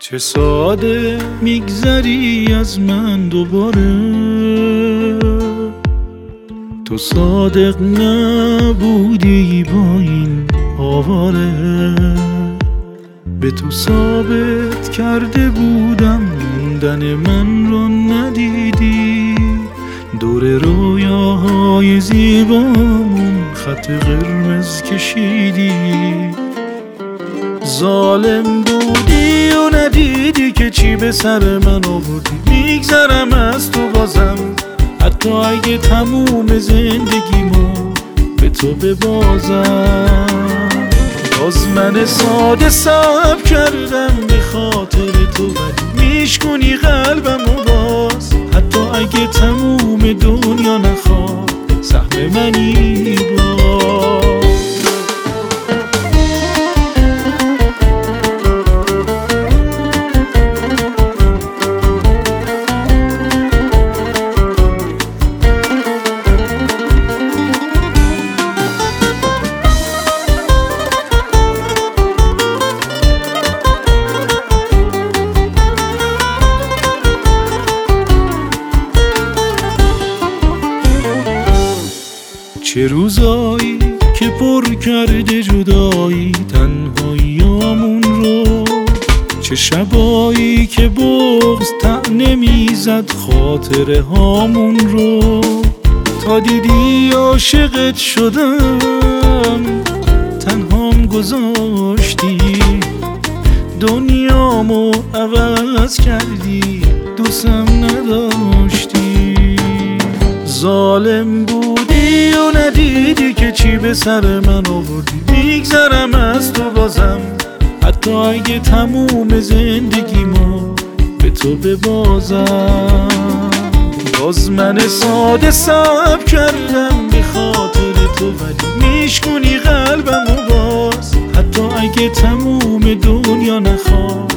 چه ساده میگذری از من دوباره، تو صادق نبودی با این آواره. به تو ثابت کرده بودم موندن من رو ندیدی، دور رویاهای زیبامون خط قرمز کشیدی. ظالم بودی و ندیدی که چی به سر من آوردی. میگذرم از تو بازم حتی اگه تموم زندگیمو به تو ببازم. باز من ساده صبر کردم به خاطر تو، ولی میشکنی قلبمو باز. حتی اگه تموم دنیا نخواد سهم منی باز. چه روزایی که پر کرده جدایی تنهاییامون رو، چه شبایی که بغض طعنه میزد خاطره هامون رو. تا دیدی عاشقت شدم تنهام گذاشتی، دنیامو عوض کردی دوستم نداشتی. ظالم بودی و ندیدی که چی به سر من آوردی. میگذرم از تو بازم حتی اگه تموم زندگیمو به تو ببازم. باز من ساده صبر کردم به خاطر تو، ولی میشکنی قلبمو باز. حتی اگه تموم دنیا نخواد